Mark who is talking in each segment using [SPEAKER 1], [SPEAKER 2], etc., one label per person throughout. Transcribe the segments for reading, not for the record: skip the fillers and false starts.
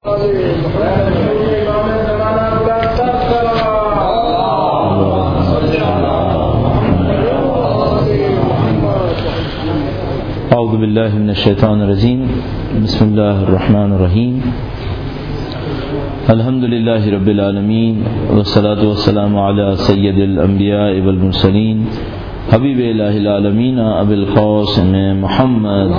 [SPEAKER 1] اعوذ باللہ من الشیطان الرجیم بسم اللہ الرحمن الرحیم الحمد للہ رب العالمین والصلاة والسلام علی سید الانبیاء والمرسلین حبیب الہ العالمین ابی القاسم محمد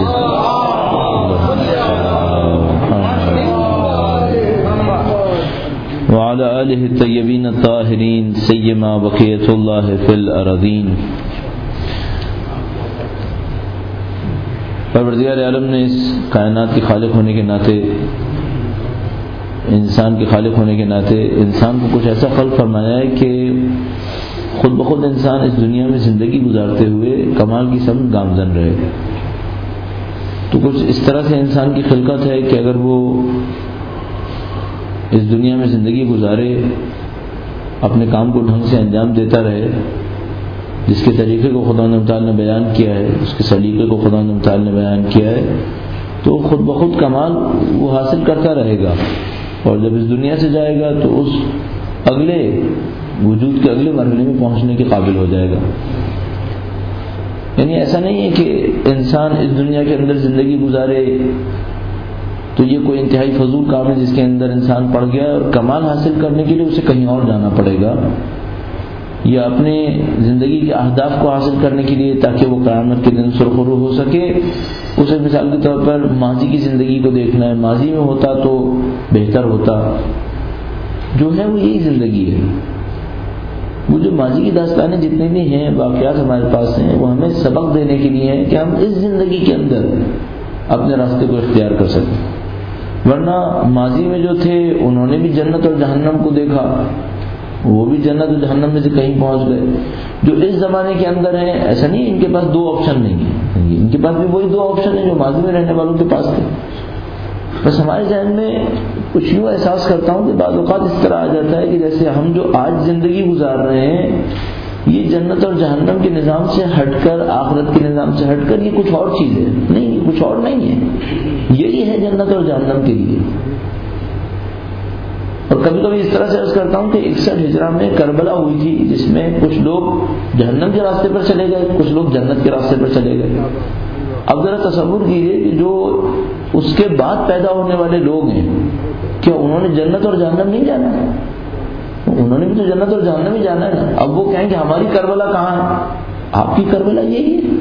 [SPEAKER 1] وعلی آلہ الطیبین الطاہرین سیما بقیت اللہ فی الارضین۔ پروردگار عالم نے اس کائنات کے خالق ہونے کے ناطے، انسان کے خالق ہونے کے ناطے انسان کو کچھ ایسا خلق فرمایا ہے کہ خود بخود انسان اس دنیا میں زندگی گزارتے ہوئے کمال کی سمت گامزن رہے۔ تو کچھ اس طرح سے انسان کی خلقت ہے کہ اگر وہ اس دنیا میں زندگی گزارے، اپنے کام کو ڈھنگ سے انجام دیتا رہے، جس کے طریقے کو خدا نے تعالیٰ نے بیان کیا ہے، اس کے سلیقے کو خدا نے تعالیٰ نے بیان کیا ہے، تو خود بخود کمال وہ حاصل کرتا رہے گا، اور جب اس دنیا سے جائے گا تو اس اگلے وجود کے اگلے مرحلے میں پہنچنے کے قابل ہو جائے گا۔ یعنی ایسا نہیں ہے کہ انسان اس دنیا کے اندر زندگی گزارے تو یہ کوئی انتہائی فضول کام ہے جس کے اندر انسان پڑ گیا اور کمال حاصل کرنے کے لیے اسے کہیں اور جانا پڑے گا، یا اپنے زندگی کے اہداف کو حاصل کرنے کے لیے تاکہ وہ قیامت کے دن سرخرو ہو سکے، اسے مثال کے طور پر ماضی کی زندگی کو دیکھنا ہے، ماضی میں ہوتا تو بہتر ہوتا، جو ہے وہ یہی زندگی ہے۔ وہ جو ماضی کی داستانیں جتنے بھی ہیں، واقعات ہمارے پاس ہیں، وہ ہمیں سبق دینے کے لیے ہیں کہ ہم اس زندگی کے اندر اپنے راستے کو اختیار کر سکیں۔ ورنہ ماضی میں جو تھے انہوں نے بھی جنت اور جہنم کو دیکھا، وہ بھی جنت اور جہنم میں سے کہیں پہنچ گئے۔ جو اس زمانے کے اندر ہیں، ایسا نہیں ان کے پاس دو آپشن نہیں ہیں، ان کے پاس بھی وہی دو آپشن ہیں جو ماضی میں رہنے والوں کے پاس تھے۔ بس ہمارے ذہن میں کچھ یوں احساس کرتا ہوں کہ بعض اوقات اس طرح آ جاتا ہے کہ جیسے ہم جو آج زندگی گزار رہے ہیں، یہ جنت اور جہنم کے نظام سے ہٹ کر، آخرت کے نظام سے ہٹ کر یہ کچھ اور چیز ہے، نہیں، یہ کچھ اور نہیں ہے، یہی ہے جنت اور جہنم کے لیے۔ اور کبھی کبھی اس طرح سے عرض کرتا ہوں کہ 61 ہجرہ میں کربلا ہوئی تھی، جس میں کچھ لوگ جہنم کے راستے پر چلے گئے، کچھ لوگ جنت کے راستے پر چلے گئے۔ اب ذرا تصور کیجیے کہ جو اس کے بعد پیدا ہونے والے لوگ ہیں، کیا انہوں نے جنت اور جہنم نہیں جانا ہے؟ انہوں نے بھی تو جنت اور جہنم ہی جانا ہے۔ اب وہ کہیں کہ ہماری کربلا کہاں ہے؟ آپ کی کربلا یہی ہے۔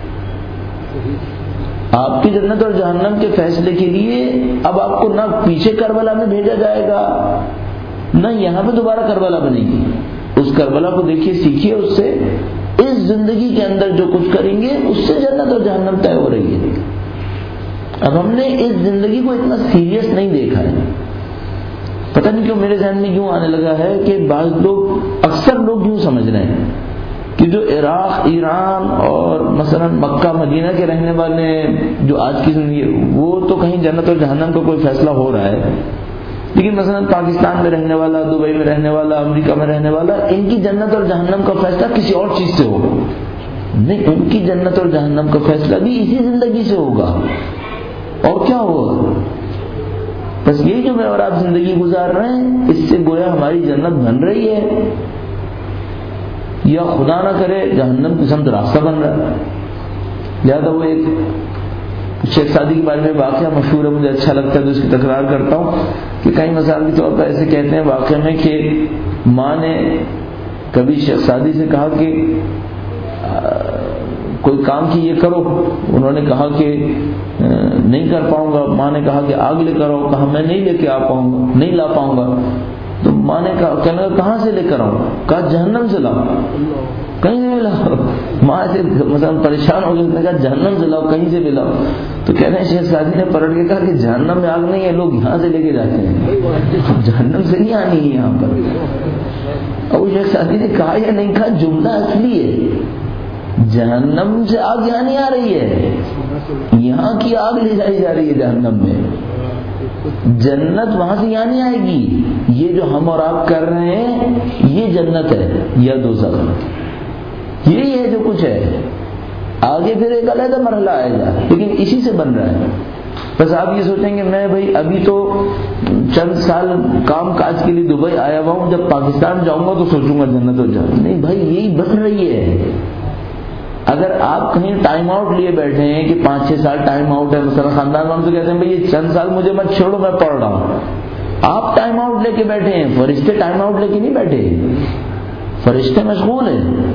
[SPEAKER 1] آپ کی جنت اور جہنم کے فیصلے کے لیے اب آپ کو نہ پیچھے کربلا میں بھیجا جائے گا، نہ یہاں پہ دوبارہ کربلا بنے گی۔ اس کربلا کو دیکھیے، سیکھیے اس سے، اس زندگی کے اندر جو کچھ کریں گے اس سے جنت اور جہنم طے ہو رہی ہے۔ اب ہم نے اس زندگی کو اتنا سیریس نہیں دیکھا ہے۔ پتہ نہیں کیوں میرے ذہن میں یوں آنے لگا ہے کہ بعض لوگ، اکثر لوگ یوں سمجھ رہے ہیں کہ جو عراق، ایران اور مثلا مکہ مدینہ کے رہنے والے جو آج کی زندگی، وہ تو کہیں جنت اور جہنم کا کوئی فیصلہ ہو رہا ہے، لیکن مثلا پاکستان میں رہنے والا، دبئی میں رہنے والا، امریکہ میں رہنے والا، ان کی جنت اور جہنم کا فیصلہ کسی اور چیز سے ہوگا۔ نہیں، ان کی جنت اور جہنم کا فیصلہ بھی اسی زندگی سے ہوگا۔ اور کیا ہوگا؟ بس یہی جو میں اور آپ زندگی گزار رہے ہیں، اس سے گویا ہماری جنت بن رہی ہے، یا خدا نہ کرے جہنم کی سمت راستہ بن رہا ہے۔ لہٰذا وہ ایک شیخ سعدی کے بارے میں واقعہ مشہور ہے، مجھے اچھا لگتا ہے تو اس کی تکرار کرتا ہوں کہ کئی مثال کے طور پر ایسے کہتے ہیں واقعہ میں کہ ماں نے کبھی شیخ سعدی سے کہا کہ کوئی کام کی یہ کرو، انہوں نے کہا کہ نہیں کر پاؤں گا۔ ماں نے کہا کہ آگ لے کر آؤ، کہا میں نہیں لے کے آ پاؤں گا، نہیں لا پاؤں گا۔ تو ماں نے کہا، کہنے لگا کہاں سے لے کر آؤں؟ کہا جہنم سے لاؤ۔ کہیں سے بھی لاؤ؟ ماں سے مثلا پریشان ہو گئی، کہا جہنم سے لاؤ، کہیں سے بھی لاؤ۔ تو کہنے شیخ سعدی نے پلٹ کے کہا کہ جہنم میں آگ نہیں ہے، لوگ یہاں سے لے کے جاتے ہیں، جہنم سے نہیں آنی ہے یہاں پر۔ اور شیخ سعدی نے کہا یا نہیں کہا، جملہ اصلی ہے، جہنم سے آگ یہاں نہیں آ رہی ہے، یہاں کی آگ لے جائی جا رہی ہے جہنم میں، جنت وہاں سے یہاں نہیں آئے گی۔ یہ جو ہم اور آپ کر رہے ہیں یہ جنت ہے یا دوزخ، یہی ہے جو کچھ ہے۔ آگے پھر ایک علیحدہ مرحلہ آئے گا، لیکن اسی سے بن رہا ہے۔ بس آپ یہ سوچیں گے میں بھائی ابھی تو چند سال کام کاج کے لیے دبئی آیا ہوا ہوں, جب پاکستان جاؤں گا تو سوچوں گا جنت ہو جائے. نہیں بھائی, یہی بن رہی ہے. اگر آپ کہیں ٹائم آؤٹ لیے بیٹھے ہیں کہ 5-6 سال ٹائم آؤٹ ہے, مثلا خاندان والوں سے کہتے ہیں بھائی یہ چند سال مجھے مت چھوڑو, میں پڑھ رہا ہوں. آپ ٹائم آؤٹ لے کے بیٹھے ہیں, فرشتے ٹائم آؤٹ لے کے نہیں بیٹھے, فرشتے مشغول ہیں.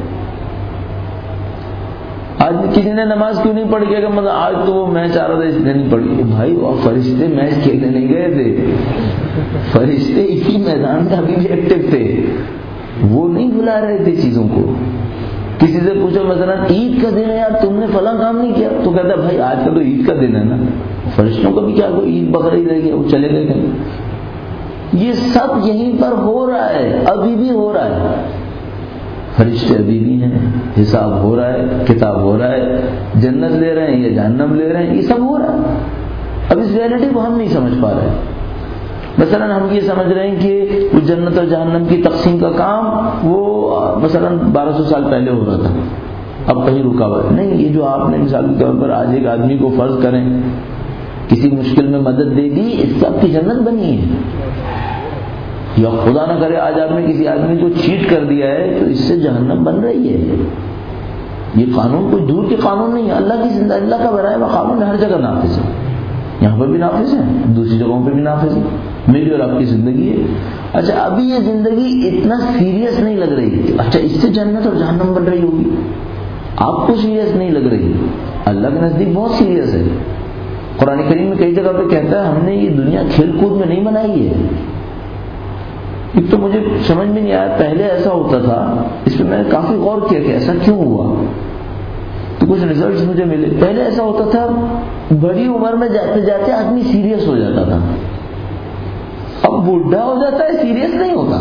[SPEAKER 1] آج کسی نے نماز کیوں نہیں پڑھی کہ مطلب آج تو وہ میچ آ رہا تھا اس نے نہیں پڑھی. بھائی وہ فرشتے میچ کھیلنے نہیں گئے تھے, فرشتے اسی میدان میں ابھی بھی ایکٹیو تھے, وہ نہیں بلا رہے تھے چیزوں کو. کسی سے پوچھو مثلا عید کا دن ہے یار تم نے فلاں کام نہیں کیا, تو کہتا ہے بھائی آج کا تو عید کا دن ہے نا, فرشتوں کا بھی کیا کوئی عید بقرعید رہ گیا, وہ چلے گئے کہیں. یہ سب یہیں پر ہو رہا ہے, ابھی بھی ہو رہا ہے. فرشتے ابھی بھی ہیں, حساب ہو رہا ہے, کتاب ہو رہا ہے, جنت لے رہے ہیں یا جہنم لے رہے ہیں, یہ سب ہو رہا ہے. اب اس ریئلٹی کو ہم نہیں سمجھ پا رہے. مثلا ہم یہ سمجھ رہے ہیں کہ وہ جنت اور جہنم کی تقسیم کا کام وہ مثلا 1200 سال پہلے ہو رہا تھا, اب کہیں رکا ہوا ہے. نہیں, یہ جو آپ نے مثال کے طور پر آج ایک آدمی کو فرض کریں کسی مشکل میں مدد دے دی, اس سے آپ کی جنت بنی ہے. یا خدا نہ کرے آج آپ نے کسی آدمی کو چیٹ کر دیا ہے تو اس سے جہنم بن رہی ہے. یہ قانون کوئی دور کے قانون نہیں ہے, اللہ کی زندہ, اللہ کا بنایا ہوا قانون ہر جگہ نافذ ہے. یہاں پر بھی نافذ ہے, دوسری جگہوں پہ بھی نافذ ہے. میری اور آپ کی زندگی ہے. اچھا ابھی یہ زندگی اتنا سیریس نہیں لگ رہی, اچھا اس سے جنت اور جہنم بن رہی ہوگی, آپ کو سیریس نہیں لگ رہی, اللہ کے نزدیک بہت سیریس ہے. قرآن کریم میں کئی جگہ پہ کہتا ہے ہم نے یہ دنیا کھیل کود میں نہیں بنائی ہے. ایک تو مجھے سمجھ میں نہیں آیا, پہلے ایسا ہوتا تھا, اس پہ میں نے کافی غور کیا کہ ایسا کیوں ہوا, تو کچھ ریزلٹس مجھے ملے. پہلے ایسا ہوتا تھا بڑی عمر میں جاتے جاتے آدمی سیریس ہو جاتا تھا, اب بوڑھا ہو جاتا ہے سیریس نہیں ہوتا.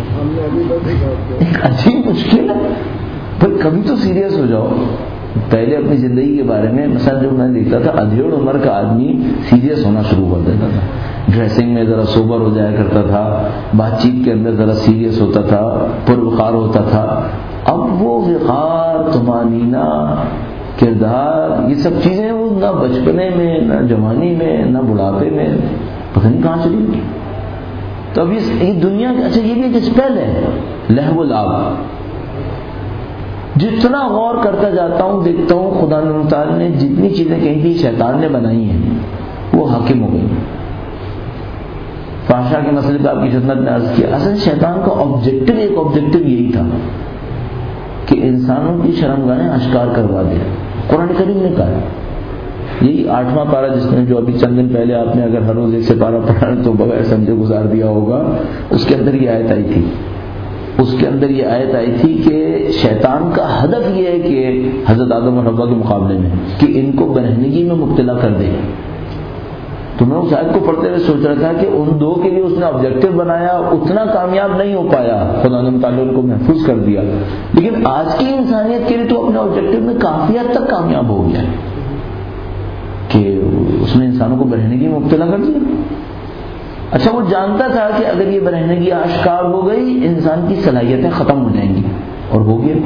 [SPEAKER 1] ایک عجیب مشکل ہے بھائی, کبھی تو سیریس ہو جاؤ. پہلے اپنی زندگی کے بارے میں مثلا جو میں دیکھتا تھا, ادھیڑ عمر کا آدمی سیریس ہونا شروع کر دیتا تھا, ڈریسنگ میں ذرا سوبر ہو جایا کرتا تھا, بات چیت کے اندر ذرا سیریس ہوتا تھا, پروقار ہوتا تھا. اب وہ وقار, طمانینہ, کردار, یہ سب چیزیں وہ نہ بچپنے میں, نہ جوانی میں, نہ بڑھاپے میں, پتہ نہیں کہاں چلی گئی. تو اب یہ دنیا, اچھا یہ بھی ایک اسپیل ہے, لہو و لعب. جتنا غور کرتا جاتا ہوں دیکھتا ہوں خدا تعالیٰ نے جتنی چیزیں کہیں تھی شیطان نے بنائی ہیں وہ حاکم ہو گئی. فحشا کے مسئلے پہ آپ کی خدمت میں عرض کیا, اصل شیطان کا ایک آبجیکٹو یہی تھا کہ انسانوں کی شرمگاہیں اشکار کروا دے. قرآن کریم نے کہا, یہی 8واں پارہ جس نے جو ابھی چند دن پہلے آپ نے اگر ہر روز ایک سے پارہ پڑھا تو بغیر سمجھے گزار دیا ہوگا, اس کے اندر یہ آیت آئی تھی. اس کے اندر یہ آیت آئی تھی کہ شیطان کا ہدف یہ ہے کہ حضرت آدم اور حوا کے مقابلے میں کہ ان کو برہنگی میں مبتلا کر دے. تو میں اس آیت کو پڑھتے ہوئے سوچ رہا تھا کہ ان دو کے لیے اس نے آبجیکٹو بنایا, اتنا کامیاب نہیں ہو پایا, خدا نے تعالیٰ ان کو محفوظ کر دیا. لیکن آج کی انسانیت کے لیے تو اپنے آبجیکٹو میں کافی حد تک کامیاب ہو گیا کہ اس نے انسانوں کو برہنگی میں مبتلا کر دیا. اچھا وہ جانتا تھا کہ اگر یہ برہنگی آشکار ہو گئی انسان کی صلاحیتیں ختم ہو جائیں گی, اور ہو گیا.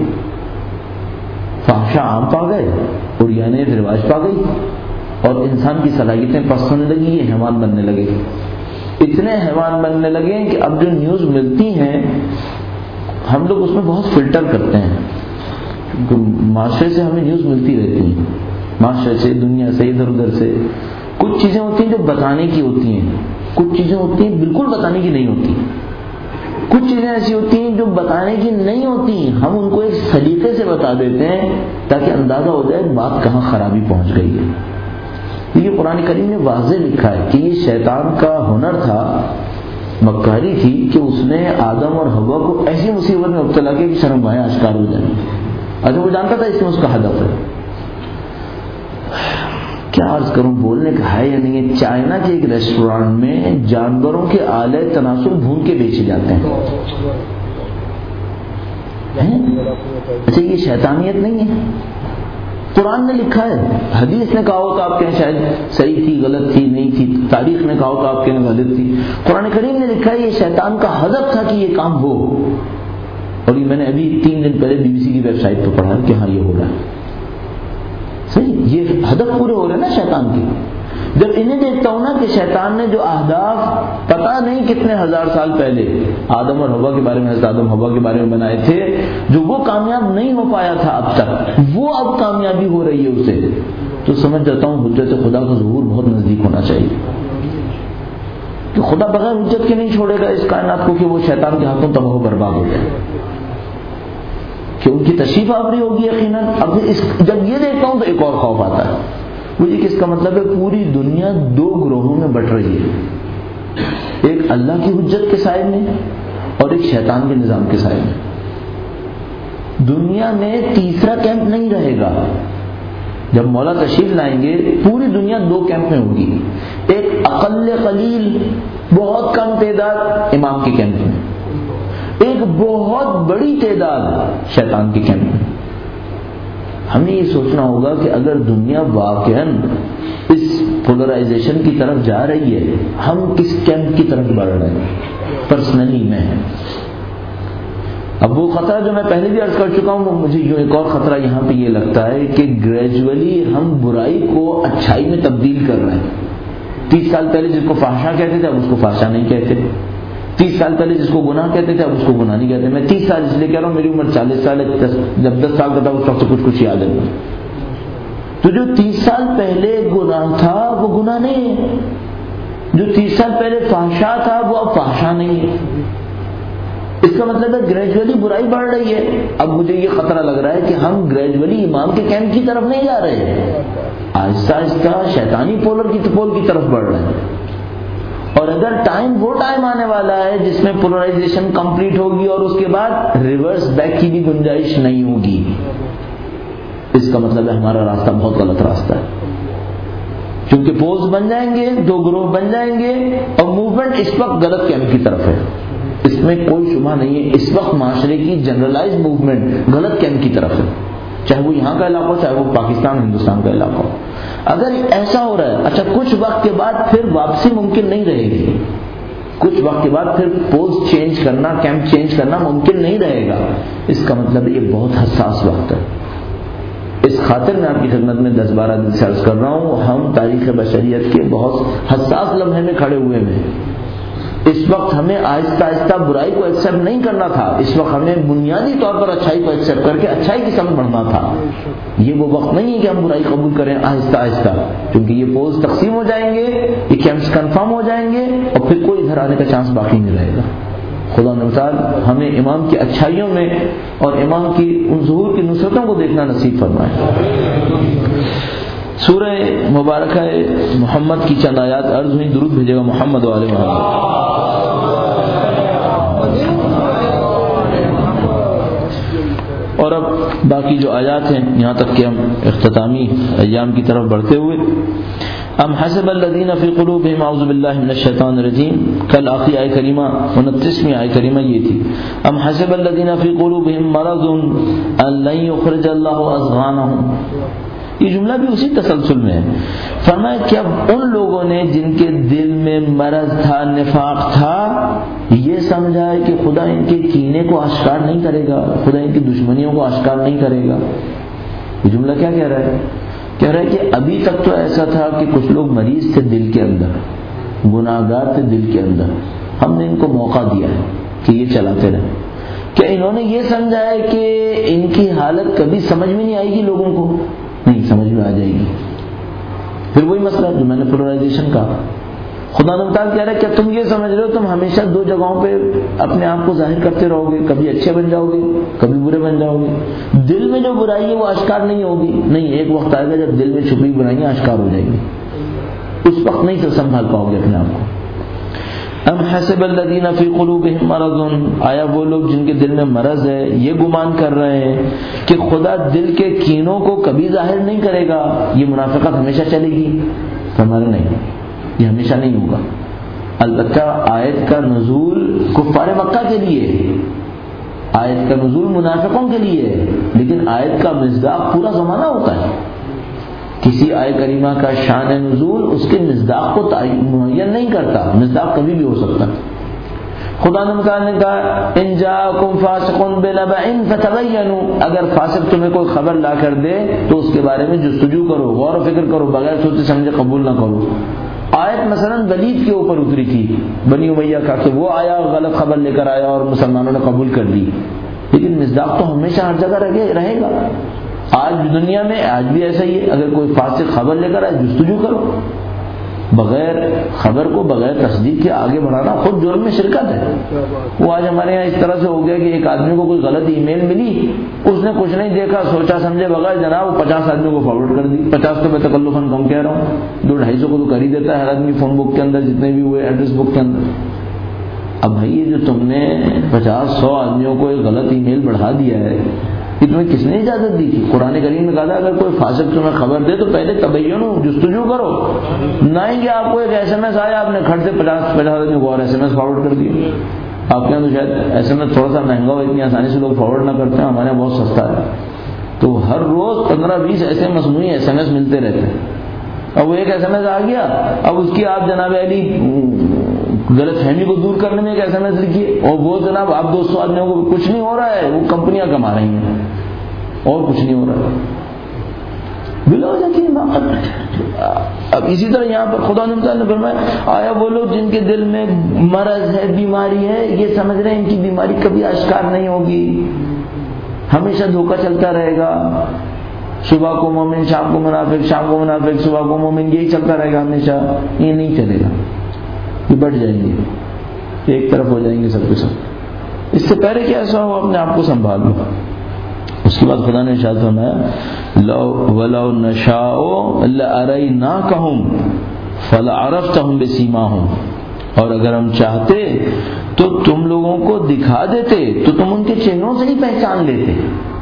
[SPEAKER 1] فحشا عام پا گئے, عریانیت رواج پا گئی, اور انسان کی صلاحیتیں پسندگی یہ حیوان بننے لگے. اتنے حیوان بننے لگے کہ اب جو نیوز ملتی ہیں ہم لوگ اس میں بہت فلٹر کرتے ہیں. معاشرے سے ہمیں نیوز ملتی رہتی ہیں, معاشرے سے, دنیا سے, ادھر ادھر سے. کچھ چیزیں ہوتی ہیں جو بتانے کی ہوتی ہیں, کچھ چیزیں ہوتی ہیں بالکل بتانے کی نہیں ہوتی. کچھ چیزیں ایسی ہوتی ہیں جو بتانے کی نہیں ہوتی, ہم ان کو ایک سلیقے سے بتا دیتے ہیں تاکہ اندازہ ہو جائے بات کہاں خرابی پہنچ گئی ہے. یہ قرآن کریم نے واضح لکھا ہے کہ یہ شیطان کا ہنر تھا, مکاری تھی کہ اس نے آدم اور حوا کو ایسی مصیبت میں مبتلا کیا کہ شرمگاہیں اشکار ہو جائیں. اچھا وہ جانتا تھا اس میں اس کا ہدف ہے. کیا عرض کروں, بولنے کا ہے یا نہیں ہے. چائنا کے ایک ریسٹورانٹ میں جانوروں کے آلے تناسل بھون کے بیچے جاتے ہیں. اچھا یہ شیطانیت نہیں ہے, قرآن نے لکھا ہے. حدیث نے کہا ہو تو آپ کہیں شاید صحیح تھی, غلط تھی, نہیں تھی. تاریخ نے کہا ہو تو آپ کہیں غلط تھی. قرآن کریم نے لکھا ہے یہ شیطان کا ہدف تھا کہ یہ کام ہو. اور یہ میں نے ابھی 3 دن پہلے BBC کی ویب سائٹ پہ پڑھا کہ ہاں یہ ہو رہا ہے. صحیح, یہ ہدف پورے ہو رہے ہیں نا شیطان کے. جب انہیں دیکھتا ہوں نا کہ شیطان نے جو اہداف پتہ نہیں کتنے ہزار سال پہلے آدم اور حوا کے بارے میں، حضرت آدم حوا کے بارے میں بنائے تھے، جو وہ کامیاب نہیں ہو پایا تھا اب تک، وہ اب کامیابی ہو رہی ہے اسے، تو سمجھ جاتا ہوں حجت خدا کا ظہور بہت نزدیک ہونا چاہیے، کہ خدا بغیر حجت کے نہیں چھوڑے گا اس کائنات کو کہ وہ شیطان کے ہاتھوں تباہ و برباد ہو جائے، کہ ان کی تشریف آوری ہوگی یقیناً۔ اب جب یہ دیکھتا ہوں تو ایک اور خوف آتا ہے، وہ یہ کس کا مطلب ہے پوری دنیا دو گروہوں میں بٹ رہی ہے، ایک اللہ کی حجت کے سائے میں اور ایک شیطان کے نظام کے سائے میں۔ دنیا میں تیسرا کیمپ نہیں رہے گا، جب مولا تشریف لائیں گے پوری دنیا دو کیمپ میں ہوگی، ایک اقل قلیل بہت کم تعداد امام کے کیمپ میں، ایک بہت بڑی تعداد شیطان کے کیمپ میں۔ ہمیں یہ سوچنا ہوگا کہ اگر دنیا واقعاً اس پولرائزیشن کی طرف جا رہی ہے، ہم کس کیمپ کی طرف بڑھ رہے ہیں؟ پرسنلی میں اب وہ خطرہ جو میں پہلے بھی عرض کر چکا ہوں، وہ مجھے یوں ایک اور خطرہ یہاں پہ یہ لگتا ہے کہ گریجولی ہم برائی کو اچھائی میں تبدیل کر رہے ہیں۔ 30 سال پہلے جس کو فحشا کہتے تھے اب اس کو فحشا نہیں کہتے، 30 سال پہلے جس کو گناہ کہتے تھے اب اس کو گناہ نہیں کہتے۔ میں 30 سال اس لیے کہہ رہا ہوں، میری عمر 40 سال ہے، جب 10 سال کا تھا اس وقت سے کچھ یاد ہے، تو جو 30 سال پہلے گناہ تھا وہ گناہ نہیں ہے، جو 30 سال پہلے فحشا تھا وہ اب فحشا نہیں ہے۔ اس کا مطلب ہے گریجولی برائی بڑھ رہی ہے۔ اب مجھے یہ خطرہ لگ رہا ہے کہ ہم گریجولی امام کے کیمپ کی طرف نہیں جا رہے ہیں، آہستہ آہستہ شیطانی پول کی طرف بڑھ رہے ہیں۔ اور اگر وہ ٹائم آنے والا ہے جس میں پولرائزیشن کمپلیٹ ہوگی اور اس کے بعد ریورس بیک کی بھی گنجائش نہیں ہوگی، اس کا مطلب ہے ہمارا راستہ بہت غلط راستہ ہے، کیونکہ پولز بن جائیں گے، دو گروہ بن جائیں گے، اور موومنٹ اس وقت غلط کیمپ کی طرف ہے، اس میں کوئی شبہ نہیں ہے۔ اس وقت معاشرے کی جنرلائز موومنٹ غلط کیمپ کی طرف ہے، چاہے وہ یہاں کا علاقہ ہو، چاہے وہ پاکستان ہندوستان کا علاقہ ہو۔ اگر ایسا ہو رہا ہے، اچھا کچھ وقت کے بعد پھر واپسی ممکن نہیں رہے گی، کچھ وقت کے بعد پھر پوسٹ چینج کرنا، کیمپ چینج کرنا ممکن نہیں رہے گا، اس کا مطلب یہ بہت حساس وقت ہے۔ اس خاطر میں آپ کی خدمت میں 10-12 دن سے عرض کر رہا ہوں، ہم تاریخ بشریت کے بہت حساس لمحے میں کھڑے ہوئے ہیں۔ اس وقت ہمیں آہستہ آہستہ برائی کو ایکسیپٹ نہیں کرنا تھا، اس وقت ہمیں بنیادی طور پر اچھائی کو ایکسیپٹ کر کے اچھائی کی سمت بڑھنا تھا۔ یہ وہ وقت نہیں ہے کہ ہم برائی قبول کریں آہستہ آہستہ، کیونکہ یہ پولز تقسیم ہو جائیں گے، یہ کیمپس کنفرم ہو جائیں گے، اور پھر کوئی ادھر آنے کا چانس باقی نہیں رہے گا۔ خدا نمتال ہمیں امام کی اچھائیوں میں اور امام کی ان ظہور کی نصرتوں کو دیکھنا نصیب فرمائے۔ سورہ مبارکہ محمد کی چند آیات عرض ہوئی، درود بھیجے گا محمد و آل محمد۔ اور اب باقی جو آیات ہیں یہاں تک کہ ہم اختتامی ایام کی طرف بڑھتے ہوئے، ام حسب الذین فی قلوبہم اعوذ باللہ من الشیطان الرجیم، کل آخری آیہ کریمہ 29ویں آیہ کریمہ یہ تھی، ام حسب الذین فی قلوبہم مرض ان لن یخرج اللہ اضغانہم، یہ جملہ بھی اسی تسلسل میں ہے۔ فرمایا کہ اب ان لوگوں نے جن کے دل میں مرض تھا، نفاق تھا، یہ سمجھا ہے کہ خدا ان کے کینے کو آشکار نہیں کرے گا، خدا ان کی دشمنیوں کو آشکار نہیں کرے گا۔ یہ جملہ کیا کہہ رہا ہے؟ کہہ رہا ہے کہ ابھی تک تو ایسا تھا کہ کچھ لوگ مریض تھے دل کے اندر، گناہگار تھے دل کے اندر، ہم نے ان کو موقع دیا ہے کہ یہ چلاتے رہیں۔ کیا انہوں نے یہ سمجھا ہے کہ ان کی حالت کبھی سمجھ میں نہیں آئے گی لوگوں کو؟ نہیں، سمجھ میں آ جائے گی۔ پھر وہی مسئلہ جو میں نے پولرائزیشن کا، خدا نمتال کہہ رہا ہے کیا تم یہ سمجھ رہے ہو تم ہمیشہ دو جگہوں پہ اپنے آپ کو ظاہر کرتے رہو گے، کبھی اچھے بن جاؤ گے کبھی برے بن جاؤ گے، دل میں جو برائی ہے وہ آشکار نہیں ہوگی؟ نہیں، ایک وقت آئے گا جب دل میں چھپی برائیاں آشکار ہو جائیں گی، اس وقت نہیں تو سنبھال پاؤ گے اپنے آپ کو۔ ام حسب الذین فی قلوبہم مرض، آیا وہ لوگ جن کے دل میں مرض ہے یہ گمان کر رہے ہیں کہ خدا دل کے کینوں کو کبھی ظاہر نہیں کرے گا، یہ منافقت ہمیشہ چلے گی؟ ہمارے نہیں، یہ ہمیشہ نہیں ہوگا۔ البتہ آیت کا نزول کفار مکہ کے لیے، آیت کا نزول منافقوں کے لیے، لیکن آیت کا مصداق پورا زمانہ ہوتا ہے۔ کسی آیت کریمہ کا شان نزول اس کے مصداق کو معین نہیں کرتا، مصداق کبھی بھی ہو سکتا ہے۔ خدا نے کہا ان جاءکم فاسق بنبأ فتبینوا، اگر فاسق تمہیں کوئی خبر لا کر دے تو اس کے بارے میں جستجو کرو، غور و فکر کرو، بغیر سوچے سمجھے قبول نہ کرو۔ آیت مثلا ولید کے اوپر اتری تھی بنی امیہ کا کہ وہ آیا غلط خبر لے کر آیا اور مسلمانوں نے قبول کر لی، لیکن مصداق تو ہمیشہ ہر جگہ رہے گا. آج دنیا میں آج بھی ایسا ہی ہے، اگر کوئی فاسق خبر لے کر آئے جستجو کرو. بغیر خبر کو بغیر تصدیق کے آگے بڑھانا خود جرم میں شرکت ہے. وہ آج ہمارے یہاں اس طرح سے ہو گیا کہ ایک آدمی کو کوئی غلط ای میل ملی، اس نے کچھ نہیں دیکھا سوچا سمجھے بغیر جناب وہ 50 آدمیوں کو فارورڈ کر دی. 50 تو میں تکلفاً کم کہہ رہا ہوں، 200-250 کو تو کر ہی دیتا ہے ہر آدمی فون بک کے اندر جتنے بھی ہوئے ایڈریس بک کے اندر. اب بھائی یہ جو تم نے 50-100 آدمیوں کو ایک غلط ای میل بڑھا دیا ہے، کہ تمہیں کس نے اجازت دی تھی؟ قرآن کریم میں کہا تھا اگر کوئی فاسق تمہیں خبر دے تو پہلے تبین جستجو کرو، نہ ہی کہ آپ کو ایک ایس ایم ایس آیا آپ نے کھٹ سے 50 آدمی کو اور ایس ایم ایس فارورڈ کر دیا. آپ کے یہاں تو شاید ایس ایم ایس تھوڑا سا مہنگا ہو، اتنی آسانی سے لوگ فارورڈ نہ کرتے ہیں، ہمارے یہاں بہت سستا ہے. تو ہر روز 15-20 ایسے مصنوعی ایس ایم ایس ملتے رہتے ہیں. اب وہ ایک ایس ایم ایس آ گیا، اب اس کی آپ جناب علی غلط فہمی کو دور کرنے میں ایک ایس ایم ایس لکھیے، اور وہ جناب آپ 200 آدمیوں کو کچھ نہیں ہو رہا ہے، وہ کمپنیاں کما رہی ہیں اور کچھ نہیں ہو رہا ہے بلا وجہ کی حماقت. اب اسی طرح یہاں پر خدا نے فرمایا آیا وہ لوگ جن کے دل میں مرض ہے، بیماری ہے، یہ سمجھ رہے ہیں ان کی بیماری کبھی اشکار نہیں ہوگی، ہمیشہ دھوکہ چلتا رہے گا، صبح کو مومن شام کو منافق، شام کو منافق صبح کو مومن، یہی چلتا رہے گا ہمیشہ. یہ نہیں چلے گا، یہ بڑھ جائیں گے، ایک طرف ہو جائیں گے سب کے سب. اس سے پہلے کہ ایسا ہو اپنے آپ کو سنبھال لو. اس کے بعد خدا نے ارشاد فرمایا وَلَوْ نَشَاءُ لَأَرَيْنَاكَهُمْ فَلَعَرَفْتَهُمْ بِسِيمَاهُمْ، اور اگر ہم چاہتے تو تم لوگوں کو دکھا دیتے تو تم ان کے چہروں سے ہی پہچان لیتے.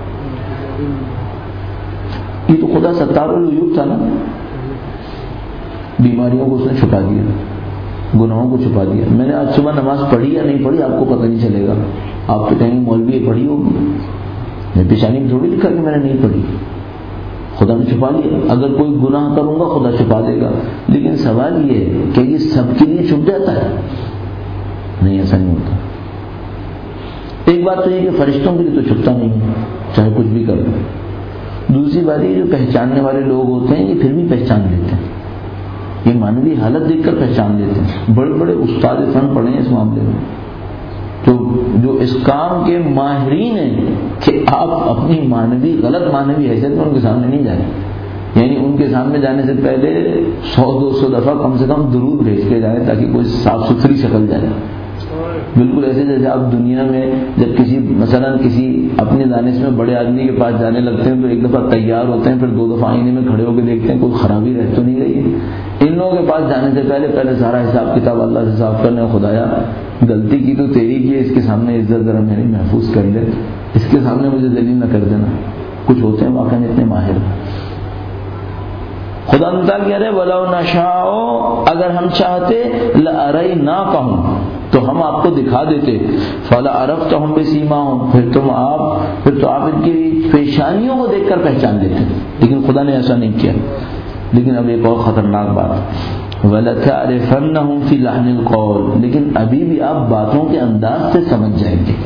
[SPEAKER 1] یہ تو خدا ستار العیوب تھا نا، بیماریوں کو اس نے چھپا دیا، گناہوں کو چھپا دیا. میں نے آج صبح نماز پڑھی یا نہیں پڑھی آپ کو پتہ نہیں چلے گا. آپ تو کہیں گے مولوی پڑھی ہوگی، میں پیشانی میں تھوڑی لکھا کہ میں نے نہیں پڑھی. خدا نے چھپا لیا. اگر کوئی گناہ کروں گا خدا چھپا دے گا، لیکن سوال یہ ہے کہ یہ سب کے لیے چھپ جاتا ہے؟ نہیں، ایسا نہیں ہوتا. ایک بات تو یہ کہ فرشتوں کے لیے تو چھپتا نہیں ہے چاہے کچھ بھی کر لو. دوسری بات یہ جو پہچاننے والے لوگ ہوتے ہیں یہ پھر بھی پہچان لیتے ہیں، یہ مانوی حالت دیکھ کر پہچان لیتے ہیں. بڑے بڑے استاد فن پڑھے ہیں اس معاملے میں، جو اس کام کے ماہرین ہیں کہ آپ اپنی غلط مانوی حیثیت میں ان کے سامنے نہیں جائیں. یعنی ان کے سامنے جانے سے پہلے 100-200 دفعہ کم سے کم درود بھیج کے جائیں تاکہ کوئی صاف ستھری شکل جائے. بالکل ایسے جیسے آپ دنیا میں جب کسی اپنے دانش میں بڑے آدمی کے پاس جانے لگتے ہیں تو ایک دفعہ تیار ہوتے ہیں، پھر 2 دفعہ آئینے میں کھڑے ہو کے دیکھتے ہیں کوئی خرابی رہ تو نہیں رہی ہے. ان لوگوں کے پاس جانے سے پہلے سارا حساب کتاب اللہ سے صاف کرنے. خدایا غلطی کی تو تیری کی ہے، اس کے سامنے عزت ذرا میری محفوظ کر لے، اس کے سامنے مجھے ذلیل نہ کر دینا. کچھ ہوتے ہیں واقعی اتنے ماہر. خدا تعالیٰ کہہ رہے وَلَوْ نَشَاءُ، اگر ہم چاہتے لَأَرَيْنَاكَهُمْ تو ہم آپ کو دکھا دیتے، فَلَعَرَفْتَهُمْ بِسِيمَاهُمْ پھر تو آپ ان کی پیشانیوں کو دیکھ کر پہچان دیتے. لیکن خدا نے ایسا نہیں کیا. لیکن اب ایک اور خطرناک بات، وَلَتَعْرِفَنَّهُمْ فِي لَحْنِ الْقَوْلِ، لیکن ابھی بھی آپ باتوں کے انداز سے سمجھ جائیں گے.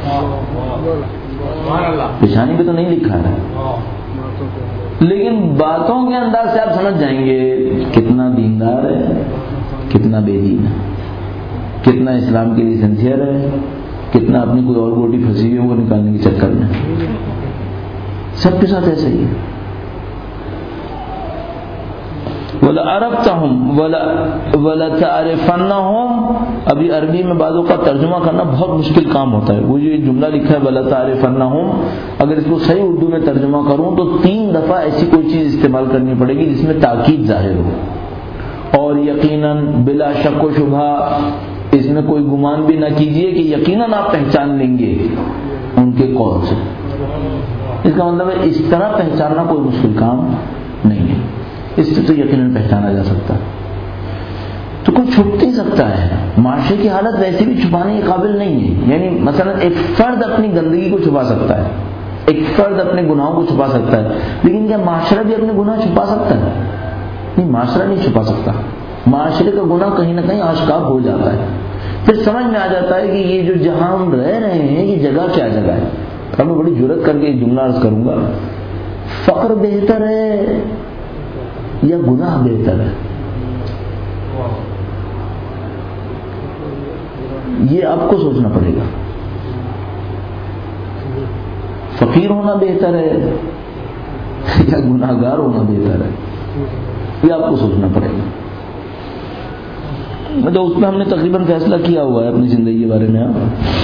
[SPEAKER 1] پیشانی پہ تو نہیں لکھا ہے لیکن باتوں کے انداز سے آپ سمجھ جائیں گے کتنا دیندار ہے، کتنا بے دین ہے، کتنا اسلام کے لیے سنسیئر ہے، کتنا اپنی کوئی اور گوٹی پھنسی ہوئی ہے وہ نکالنے کے چکر میں. سب کے ساتھ ایسا ہی ہے. وَلَعَرَفْتَهُمْ وَلَتَعْرِفَنَّهُمْ، ابھی عربی میں بعضوں کا ترجمہ کرنا بہت مشکل کام ہوتا ہے. وہ جو جملہ لکھا ہے وَلَتَعْرِفَنَّهُمْ، اگر اس کو صحیح اردو میں ترجمہ کروں تو 3 دفعہ ایسی کوئی چیز استعمال کرنی پڑے گی جس میں تاکید ظاہر ہو، اور یقیناً بلا شک و شبہ، اس میں کوئی گمان بھی نہ کیجئے کہ یقیناً آپ پہچان لیں گے ان کے قول سے. اس کا مطلب ہے اس طرح پہچاننا کوئی مشکل کام نہیں ہے، اس سے تو یقیناً پہچانا جا سکتا ہے. تو کوئی چھپ نہیں سکتا ہے. معاشرے کی حالت ویسے بھی چھپانے کے قابل نہیں ہے. یعنی مثلا ایک فرد اپنی گندگی کو چھپا سکتا ہے، ایک فرد اپنے گناہوں کو چھپا سکتا ہے، لیکن کیا معاشرہ بھی اپنے گناہ چھپا سکتا ہے؟ نہیں، معاشرہ نہیں چھپا سکتا. معاشرے کا گناہ کہیں نہ کہیں آشکار ہو جاتا ہے. پھر سمجھ میں آ جاتا ہے کہ یہ جو جہاں ہم رہ رہے ہیں یہ جگہ کیا جگہ ہے. اب میں بڑی جرات کر کے ایک جملہ عرض کروں گا، فقر بہتر ہے یا گناہ بہتر ہے؟ یہ آپ کو سوچنا پڑے گا. فقیر ہونا بہتر ہے یا گناہگار ہونا بہتر ہے؟ یہ آپ کو سوچنا پڑے گا. مطلب اس میں ہم نے تقریباً فیصلہ کیا ہوا ہے اپنی زندگی کے بارے میں.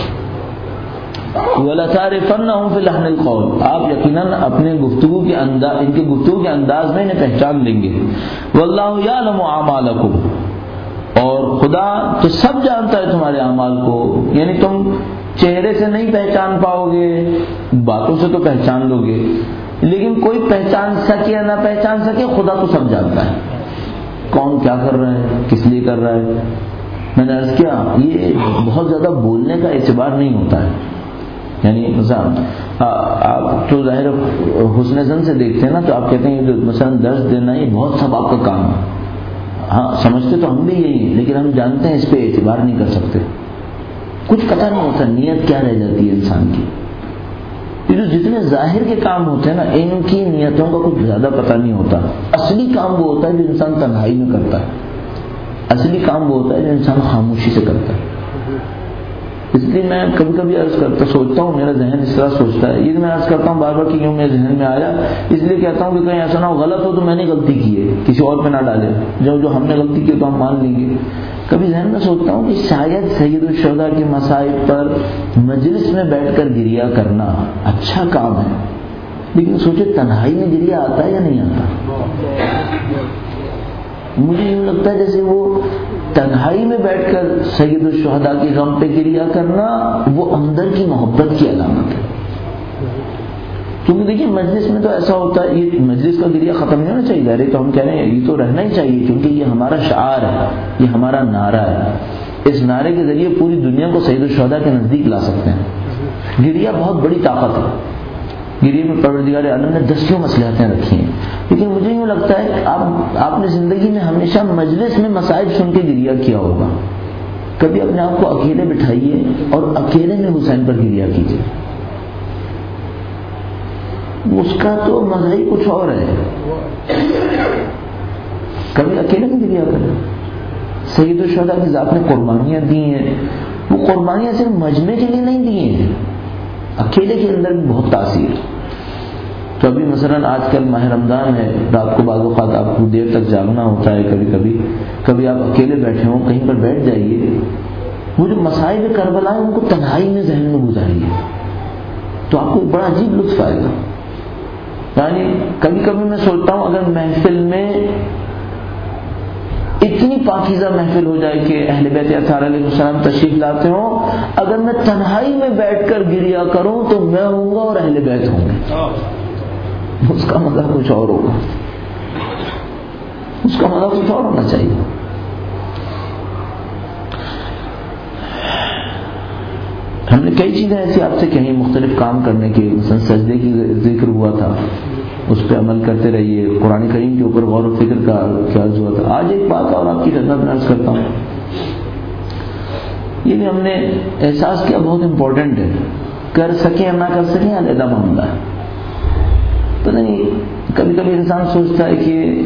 [SPEAKER 1] وَلَتَعْرِفَنَّهُمْ فِي لَحْنِ الْقَوْلِ، آپ یقیناً اپنے گفتگو کے انداز، ان کے گفتگو کے انداز میں انہیں پہچان لیں گے. وَاللَّهُ يَعْلَمُ أَعْمَالَكُمْ، اور خدا تو سب جانتا ہے تمہارے اعمال کو. یعنی تم چہرے سے نہیں پہچان پاؤ گے، باتوں سے تو پہچان لو گے، لیکن کوئی پہچان سکے یا نہ پہچان سکے، خدا تو سب جانتا ہے کون کیا کر رہا ہے، کس لیے کر رہا ہے. میں نے عرض کیا یہ بہت زیادہ بولنے کا اعتبار نہیں ہوتا ہے. یعنی مثلا آپ تو ظاہر حسن زن سے دیکھتے ہیں نا، تو آپ کہتے ہیں مثلا درس دینا یہ بہت ثواب کا کام ہے. ہاں سمجھتے تو ہم بھی یہی ہیں، لیکن ہم جانتے ہیں اس پہ اعتبار نہیں کر سکتے. کچھ پتہ نہیں ہوتا نیت کیا رہ جاتی ہے انسان کی. یہ جو جتنے ظاہر کے کام ہوتے ہیں نا، ان کی نیتوں کا کچھ زیادہ پتہ نہیں ہوتا. اصلی کام وہ ہوتا ہے جو انسان تنہائی میں کرتا ہے. اصلی کام وہ ہوتا ہے جو انسان خاموشی سے کرتا ہے. اس لیے میں کبھی کبھی سوچتا ہوں، میرا ذہن اس طرح سوچتا ہے. یہ میں عرض کرتا ہوں بار بار کہ کیوں میرے ذہن میں آیا، اس لیے کہتا ہوں کہ کہیں ایسا نہ ہو غلط ہو تو میں نے غلطی کی ہے، کسی اور پہ نہ ڈالے. جو ہم نے غلطی کی تو ہم مان لیں گے. کبھی ذہن میں سوچتا ہوں کہ شاید سید الشہداء کے مصائب پر مجلس میں بیٹھ کر گریہ کرنا اچھا کام ہے، لیکن سوچے تنہائی میں گریہ آتا ہے یا نہیں آتا؟ مجھے یوں لگتا ہے جیسے وہ تنہائی میں بیٹھ کر سید الشہداء کے غم پہ گریہ کرنا وہ اندر کی محبت کی علامت ہے. کیونکہ دیکھیے مجلس میں تو ایسا ہوتا ہے، یہ مجلس کا گریہ ختم نہیں ہونا چاہیے. ارے تو ہم کہہ رہے ہیں یہ تو رہنا ہی چاہیے، کیونکہ یہ ہمارا شعار ہے، یہ ہمارا نعرہ ہے. اس نعرے کے ذریعے پوری دنیا کو سید الشہداء کے نزدیک لا سکتے ہیں. گریہ بہت بڑی طاقت ہے. گریہ میں پروردگار عالم نے دسیوں مصلحتیں رکھی ہیں. لیکن مجھے یوں لگتا ہے آپ نے زندگی میں ہمیشہ مجلس میں مصائب سن کے گریہ کیا ہوگا. کبھی اپنے آپ کو اکیلے بٹھائیے اور اکیلے میں حسین پر گریہ کیجیے. اس کا تو مزہ ہی کچھ اور ہے. کبھی اکیلے میں گریہ کریں. سید الشہداء کی ذات نے قربانیاں دی ہیں، وہ قربانیاں صرف مجمع کے لیے نہیں دی ہیں، اکیلے کے اندر بھی بہت تاثیر. تو ابھی مثلا آج کل ماہ رمضان ہے، رات کو بعض اوقات آپ کو دیر تک جاگنا ہوتا ہے. کبھی آپ اکیلے بیٹھے ہوں کہیں پر بیٹھ جائیے، وہ جو مصائب کربلا ہیں ان کو تنہائی میں ذہن میں گزاریے تو آپ کو بڑا عجیب لطف آئے گا. یعنی کبھی کبھی میں سوچتا ہوں اگر محفل میں اتنی پاکیزہ محفل ہو جائے کہ اہل بیت اطہار علیہ السلام تشریف لاتے ہوں، اگر میں تنہائی میں بیٹھ کر گریہ کروں تو میں ہوں گا اور اہل بیت ہوں گے. اس کا مزہ کچھ اور ہوگا، اس کا مزہ کچھ اور ہونا چاہیے. ہم نے کئی چیزیں ایسی آپ سے کہیں مختلف کام کرنے کی، مثلا سجدے کی ذکر ہوا تھا، اس پہ عمل کرتے رہیے. قرآن کریم کے اوپر غور و فکر کا کیا ہوا تھا. آج ایک بات اور آپ کی خدمت میں عرض کرتا ہوں، یہ بھی ہم نے احساس کیا بہت امپورٹنٹ ہے. کر سکیں یا نہ کر سکیں علیحدہ معاملہ ہے. تو نہیں کبھی کبھی انسان سوچتا ہے کہ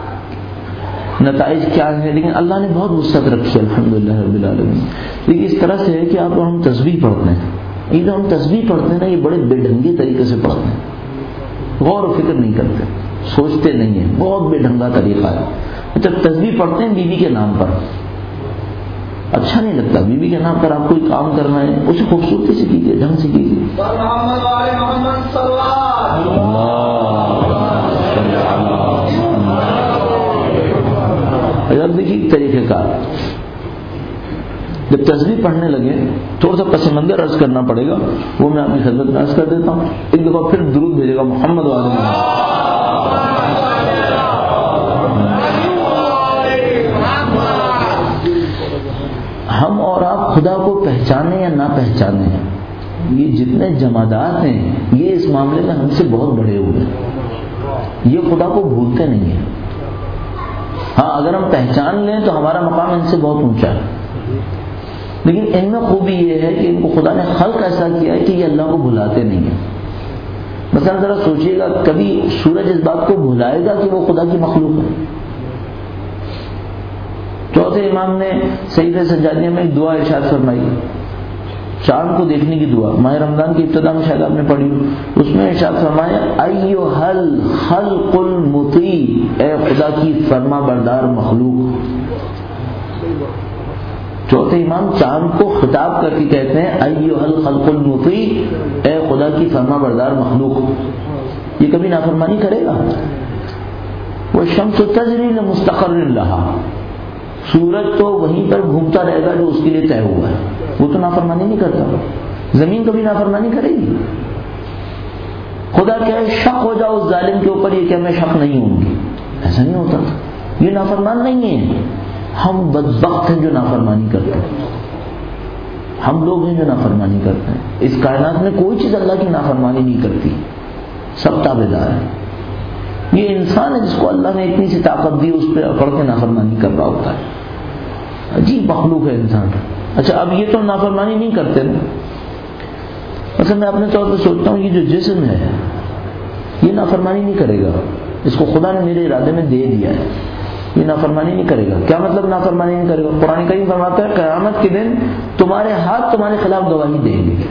[SPEAKER 1] نتائج کیا ہے، لیکن اللہ نے بہت وسعت رکھی ہے الحمدللہ رب العالمین. لیکن اس طرح سے ہے کہ آپ ہم تسبیح پڑھتے ہیں، یہ جو ہم تسبیح پڑھتے ہیں نا یہ بڑے بے ڈھنگے طریقے سے پڑھتے ہیں، غور و فکر نہیں کرتے، سوچتے نہیں ہیں. بہت بے ڈھنگا طریقہ ہے. جب تسبیح پڑھتے ہیں بیوی کے نام پر، اچھا نہیں لگتا. بیوی کے نام پر آپ کوئی کام کرنا ہے اسے خوبصورتی سے کیجیے، ڈھنگ سے کیجیے. اب دیکھیے طریقہ کار، جب تسبیح پڑھنے لگے تھوڑا سا پس منظر عرض کرنا پڑے گا، وہ میں آپ کی خدمت میں عرض کر دیتا ہوں. ایک دفعہ پھر درود بھیجے گا محمد و آل ہم اور آپ خدا کو پہچانے یا نہ پہچانے، یہ جتنے جمادات ہیں یہ اس معاملے میں ہم سے بہت بڑے ہوئے ہیں. یہ خدا کو بھولتے نہیں ہیں. ہاں اگر ہم پہچان لیں تو ہمارا مقام ان سے بہت اونچا ہے، لیکن ان میں خوبی یہ ہے کہ ان کو خدا نے خلق ایسا کیا ہے کہ یہ اللہ کو بھلاتے نہیں ہیں. مثلا ذرا سوچئے گا کبھی سورج اس بات کو بھلائے گا کہ وہ خدا کی مخلوق ہے؟ چوتھے امام نے سجدہ سجادیہ میں ایک دعا ارشاد فرمائی، چاند کو دیکھنے کی دعا، ماہ رمضان کی ابتدا میں شاید آپ نے پڑھی، اس میں ارشاد فرمایا ایھا الخلق المطیع، اے خدا کی فرما بردار مخلوق۔ چوتھے امام چاند کو خطاب کر کے کہتے ہیں ایھا الخلق المطیع، اے خدا کی فرما بردار مخلوق، یہ کبھی نافرمانی کرے گا؟ والشمس تجری لمستقر لها، سورج تو وہیں پر گھومتا رہے گا جو اس کے لیے طے ہوا ہے، وہ تو نافرمانی نہیں کرتا۔ زمین کبھی نافرمانی کرے گی؟ خدا کہے شک ہو جاؤ اس ظالم کے اوپر، یہ کہ میں شک نہیں ہوں گی، ایسا نہیں ہوتا، یہ نافرمان نہیں ہے۔ ہم بدبخت ہیں جو نافرمانی کرتے ہیں، ہم لوگ ہیں جو نافرمانی کرتے ہیں۔ اس کائنات میں کوئی چیز اللہ کی نافرمانی نہیں کرتی، سب تابعدار ہیں۔ یہ انسان ہے جس کو اللہ نے اتنی سی طاقت دی، اس پہ اکڑ کے نافرمانی کر رہا ہوتا ہے۔ عجیب مخلوق ہے انسان۔ اچھا اب یہ تو نافرمانی نہیں کرتے نا، مثلا میں اپنے طور پہ سوچتا ہوں یہ جو جسم ہے یہ نافرمانی نہیں کرے گا، اس کو خدا نے میرے ارادے میں دے دیا ہے، یہ نافرمانی نہیں کرے گا۔ کیا مطلب نافرمانی نہیں کرے گا؟ قرآن کریم فرماتا ہے قیامت کے دن تمہارے ہاتھ تمہارے خلاف گواہی دیں گے،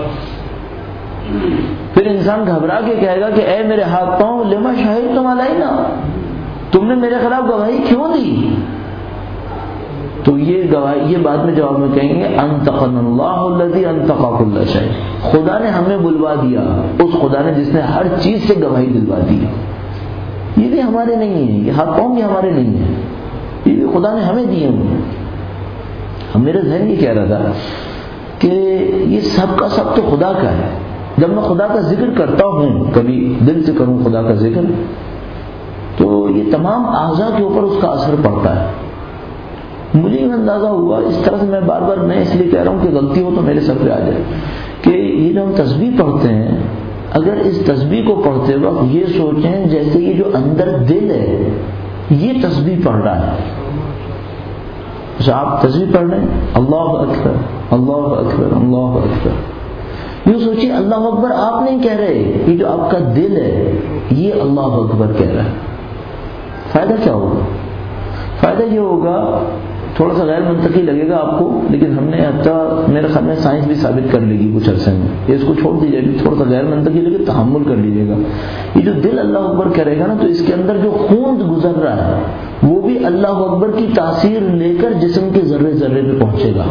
[SPEAKER 1] پھر انسان گھبرا کے کہے گا کہ اے میرے ہاتھ پاؤں لما شہدتم علینا، تم نے میرے خلاف گواہی کیوں دی؟ تو یہ گواہی، یہ بعد میں جواب میں کہیں گے انطقنا اللہ الذی انطق کل شیء، خدا نے ہمیں بلوا دیا، اس خدا نے جس نے ہر چیز سے گواہی دلوا دی۔ یہ بھی ہمارے نہیں ہیں، یہ ہاتھ پاؤں بھی ہمارے نہیں ہیں، یہ بھی خدا نے ہمیں دیے ہیں۔ اب میرا ذہن یہ کہہ رہا تھا کہ یہ سب کا سب تو خدا کا ہے۔ جب میں خدا کا ذکر کرتا ہوں، کبھی دل سے کروں خدا کا ذکر، تو یہ تمام اعضاء کے اوپر اس کا اثر پڑتا ہے۔ مجھے یہ اندازہ ہوا، اس طرح سے میں بار بار میں اس لیے کہہ رہا ہوں کہ غلطی ہو تو میرے سر پہ آ جائے، کہ یہ جو ہم تسبیح پڑھتے ہیں، اگر اس تسبیح کو پڑھتے وقت یہ سوچیں جیسے یہ جو اندر دل ہے یہ تسبیح پڑھ رہا ہے۔ اچھا آپ تسبیح پڑھ رہے ہیں، اللہ اکبر اللہ اکبر اللہ اکبر، یوں سوچیے اللہ اکبر آپ نہیں کہہ رہے، یہ جو آپ کا دل ہے یہ اللہ اکبر کہہ رہا ہے۔ فائدہ کیا ہوگا؟ فائدہ یہ ہوگا، تھوڑا سا غیر منطقی لگے گا آپ کو، لیکن ہم نے حتیٰ میرے خیال میں سائنس بھی ثابت کر لے گی کچھ عرصے میں، یہ اس کو چھوڑ دیجیے، تھوڑا سا غیر منطقی لگے تحمل کر لیجیے گا۔ یہ جو دل اللہ اکبر کرے گا نا، تو اس کے اندر جو خون گزر رہا ہے وہ بھی اللہ اکبر کی تاثیر لے کر جسم کے ذرے ذرے پہ پہنچے گا،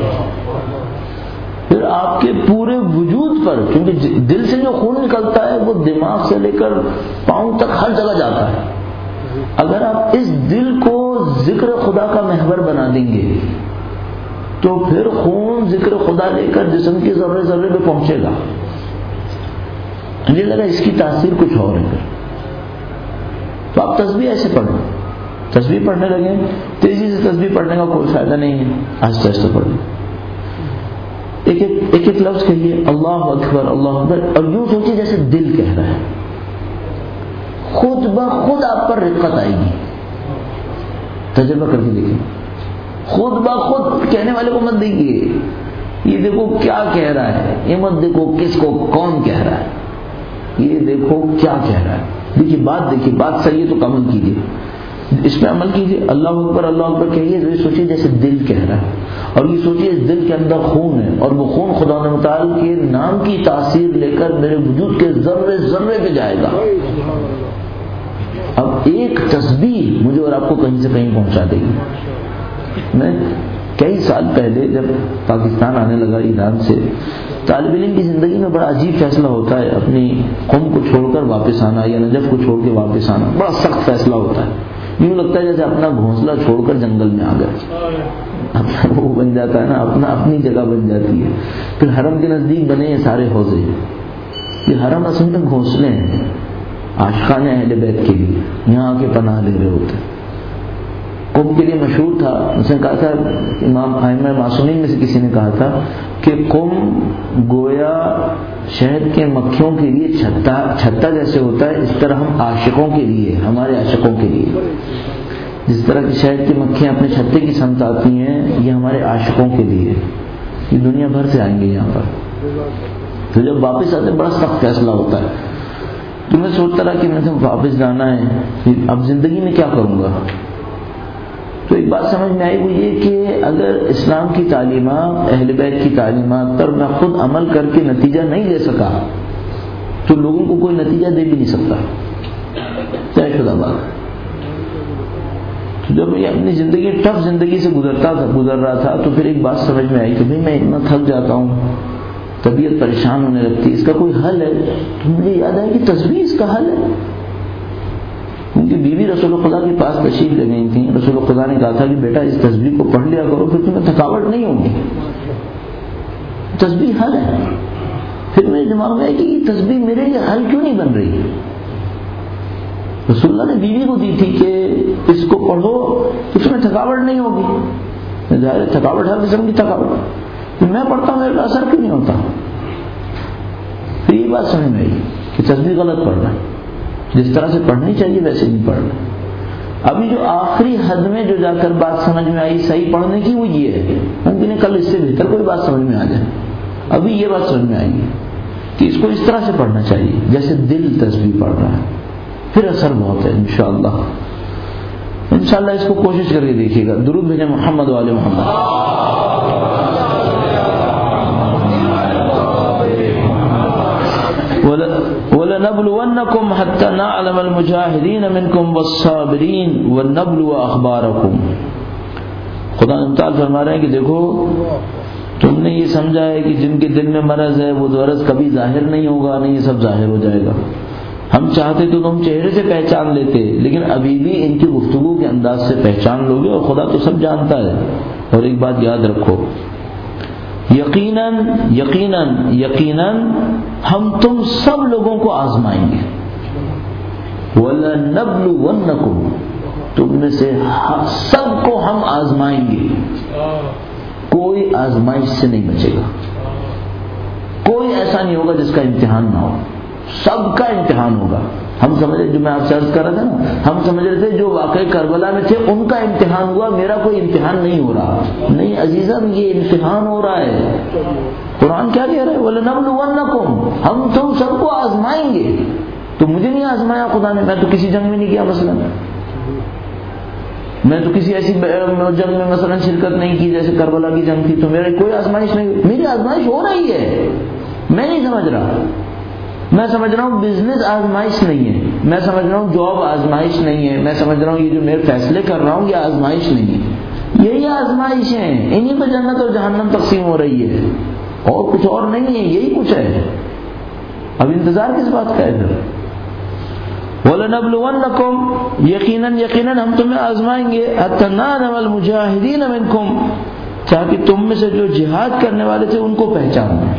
[SPEAKER 1] پھر آپ کے پورے وجود پر، کیونکہ دل سے جو خون نکلتا ہے وہ دماغ سے لے کر پاؤں تک ہر جگہ جاتا ہے۔ اگر آپ اس دل کو ذکر خدا کا محور بنا دیں گے تو پھر خون ذکر خدا لے کر جسم کے ذرے ذرے پہ پہنچے گا۔ مجھے لگا اس کی تاثیر کچھ اور ہے، تو آپ تسبیح ایسے پڑھیں، تسبیح پڑھنے لگیں، تیزی سے تسبیح پڑھنے کا کوئی فائدہ نہیں ہے، آہستہ آہستہ پڑھیں، ایک ایک لفظ کہیے اللہ اکبر اللہ اکبر، اور یوں سوچیے جیسے دل کہہ رہا ہے، خود بخود آپ پر رقت آئے گی۔ تجربہ کر کے دیکھیں، خود بخود کہنے والے کو مت دیکھیے یہ دیکھو کیا کہہ رہا ہے، یہ مت دیکھو کس کو کون کہہ رہا ہے، یہ دیکھو کیا کہہ رہا ہے، دیکھیے بات صحیح ہے تو عمل کیجیے، اس پہ عمل کیجیے، اللہ اکبر کہیے، یہ سوچیے جیسے دل کہہ رہا ہے، اور یہ سوچیے اس دل کے اندر خون ہے، اور وہ خون خدا متعال کے نام کی تاثیر لے کر میرے وجود کے ذرے ذرے پہ جائے گا۔ اب ایک تسبیح مجھے اور آپ کو کہیں سے کہیں پہنچا دے گی۔ میں کئی سال پہلے جب پاکستان آنے لگا ایران سے، طالب علم کی زندگی میں بڑا عجیب فیصلہ ہوتا ہے، اپنی قوم کو چھوڑ کر واپس آنا یا نجف کو چھوڑ کے واپس آنا، بڑا سخت فیصلہ ہوتا ہے، یوں لگتا ہے جیسے اپنا گھونسلہ چھوڑ کر جنگل میں آ گئے، اپنا وہ بن جاتا ہے نا، اپنی جگہ بن جاتی ہے۔ پھر حرم کے نزدیک بنے ہیں سارے حوضے، یہ حرم اصل میں گھونسلے ہیں عاشقان اہل بیت کے لیے، یہاں آ کے پناہ لے رہے ہوتے ہیں۔ قم کے لیے مشہور تھا، اس نے کہا تھا، امام ائمہ معصومین میں سے کسی نے کہا تھا کہ قم گویا شہد کے مکھیوں کے لیے چھتا جیسے ہوتا ہے، اس طرح ہم عاشقوں کے لیے، ہمارے عاشقوں کے لیے، جس طرح کی شہد کی مکھیاں اپنے چھتے کی سمت آتی ہیں، یہ ہمارے عاشقوں کے لیے، یہ دنیا بھر سے آئیں گے یہاں پر۔ تو جب واپس آتے بڑا سخت فیصلہ ہوتا ہے، تو میں سوچتا رہا کہ میں واپس جانا ہے، اب زندگی میں کیا کروں گا، تو ایک بات سمجھ میں آئی وہ یہ کہ اگر اسلام کی تعلیمات، اہل بیت کی تعلیمات پر میں خود عمل کر کے نتیجہ نہیں لے سکا تو لوگوں کو کوئی نتیجہ دے بھی نہیں سکتا. طے شدہ بات. جب میں اپنی زندگی ٹف زندگی سے گزر رہا تھا تو پھر ایک بات سمجھ میں آئی کہ بھئی میں اتنا تھک جاتا ہوں، طبیعت پریشان ہونے لگتی ہے، اس کا کوئی حل ہے؟ تو مجھے یاد آیا کہ تسبیح اس کا حل ہے. کیونکہ بیوی رسول خدا کے پاس تشریف لے گئی تھیں. رسول خدا نے کہا تھا کہ بیٹا اس تسبیح کو پڑھ لیا کرو پھر تمہیں تھکاوٹ نہیں ہوگی. تسبیح حل ہے. پھر میرے دماغ میں ہے کہ یہ تسبیح میرے لیے حل کیوں نہیں بن رہی؟ رسول اللہ نے بیوی کو دی تھی کہ اس کو پڑھو تو تمہیں تھکاوٹ نہیں ہوگی. ظاہر تھکاوٹ ہر قسم کی تھکاوٹ، میں پڑھتا ہوں میرے کا اثر کیوں نہیں ہوتا؟ پھر یہ بات سمجھ میں آئی کہ تسبیح غلط پڑھ رہا ہے، جس طرح سے پڑھنی چاہیے ویسے نہیں پڑھ رہا. ابھی جو آخری حد میں جو جا کر بات سمجھ میں آئی صحیح پڑھنے کی وہ یہ ہے، ممکن ہے کل اس سے بہتر کوئی بات سمجھ میں آ جائے. ابھی یہ بات سمجھ میں آئے گی کہ اس کو اس طرح سے پڑھنا چاہیے جیسے دل تسبیح پڑھ رہا ہے، پھر اثر بہت ہے. انشاءاللہ اس کو کوشش کر کے دیکھیے گا. درود بھیجیں محمد والے محمد. وَلَنَبْلُوَنَّكُمْ حَتَّى نَعْلَمَ الْمُجَاهِدِينَ مِنْكُمْ وَالصَّابِرِينَ وَنَبْلُوَ أَخْبَارَكُمْ. خدا تعالیٰ فرما رہے ہیں کہ دیکھو تم نے یہ سمجھا ہے کہ جن کے دل میں مرض ہے وہ مرض کبھی ظاہر نہیں ہوگا، نہیں یہ سب ظاہر ہو جائے گا. ہم چاہتے تو تم چہرے سے پہچان لیتے، لیکن ابھی بھی ان کی گفتگو کے انداز سے پہچان لوگے، اور خدا تو سب جانتا ہے. اور ایک بات یاد رکھو، یقیناً ہم تم سب لوگوں کو آزمائیں گے. وَلَنَبْلُوَنَّكُمْ، تم میں سے سب کو ہم آزمائیں گے. کوئی آزمائش سے نہیں بچے گا. کوئی ایسا نہیں ہوگا جس کا امتحان نہ ہو. سب کا امتحان ہوگا. ہم سمجھ رہے، جو میں آپ سے عرض کر رہا تھا نا، ہم سمجھ رہے تھے جو واقعی کربلا میں تھے ان کا امتحان ہوا، میرا کوئی امتحان نہیں ہو رہا. نہیں عزیزم، یہ امتحان ہو رہا ہے. قرآن کیا کہہ رہا ہے؟ وَلَنَبْلُوَنَّكُمْ، ہم تم سب کو آزمائیں گے. تو مجھے نہیں آزمایا خدا نے، میں تو کسی جنگ میں نہیں گیا مثلا، میں تو کسی ایسی جنگ میں مثلا شرکت نہیں کی جیسے کربلا کی جنگ تھی، تو میرے کوئی آزمائش نہیں. میری آزمائش ہو رہی ہے، میں نہیں سمجھ رہا. میں سمجھ رہا ہوں بزنس آزمائش نہیں ہے، میں سمجھ رہا ہوں جاب آزمائش نہیں ہے، میں سمجھ رہا ہوں یہ جو میں فیصلے کر رہا ہوں یہ آزمائش نہیں ہے. یہی آزمائش ہیں، انہی پہ جنت اور جہنم تقسیم ہو رہی ہے، اور کچھ اور نہیں ہے، یہی کچھ ہے. اب انتظار کس بات کا ہے پھر؟ وَلَنَبْلُوَنَّكُمْ، یقیناً ہم تمہیں آزمائیں گے. حَتَّى نَعْلَمَ الْمُجَاهِدِينَ مِنْكُمْ، تاکہ تم میں سے جو جہاد کرنے والے تھے ان کو پہچاننا.